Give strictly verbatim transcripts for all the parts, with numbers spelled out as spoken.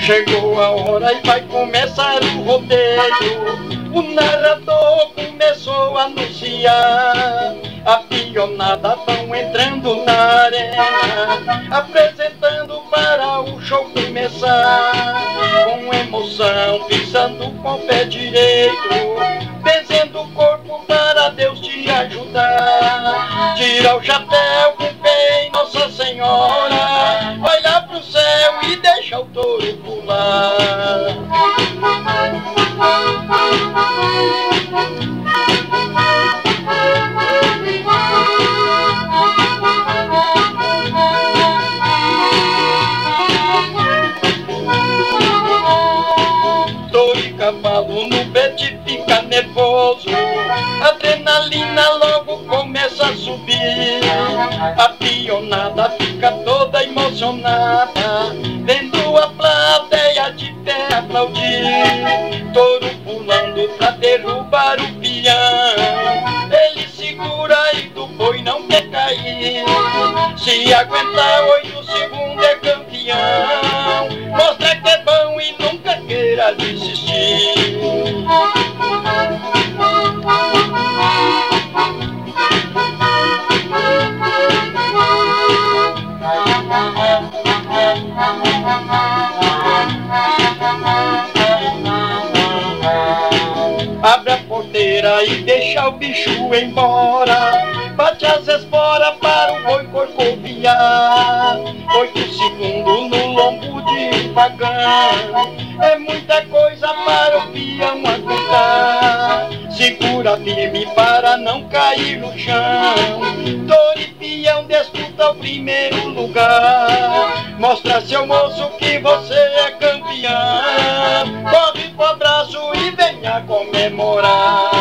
Chegou a hora e vai começar o rodeio. O narrador começou a anunciar. A pionada vão entrando na arena, apresentando para o show começar. Com emoção, pisando com o pé direito, benzendo o corpo para Deus te ajudar. Tira o chapéu com fé em Nossa Senhora, olha pro céu e deixa o touro pular. Touro e cavalo no bete fica nervoso, adrenalina logo começa a subir. A pionada fica toda emocionada, vendo a plateia de pé aplaudir. Touro pulando pra derrubar o peão, ele segura e do boi não quer cair. Se aguentar oito segundos é campeão, mostra que é bom e nunca queira desistir. Abre a porteira e deixa o bicho embora, bate as esporas para o boi corcoviar. Oito segundos no lombo de um pagão é muita coisa para o peão aguentar. Segura firme para não cair no chão, touro e peão disputa o primeiro lugar. Mostra seu moço que você é campeão, corre pro abraço e venha comemorar.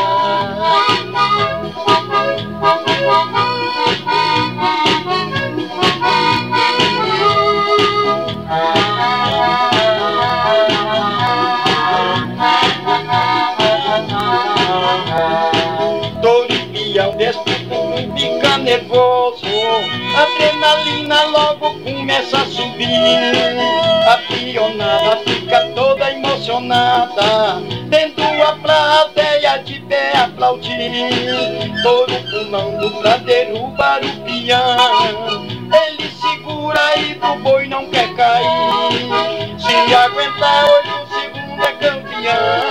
Touro e peão disputam, fica nervoso, adrenalina logo começa a subir. A pionada fica toda emocionada, vendo a plateia de pé aplaudir. Touro pulando pra derrubar o peão, ele segura e do boi não quer cair. Se aguentar oito segundos é campeão,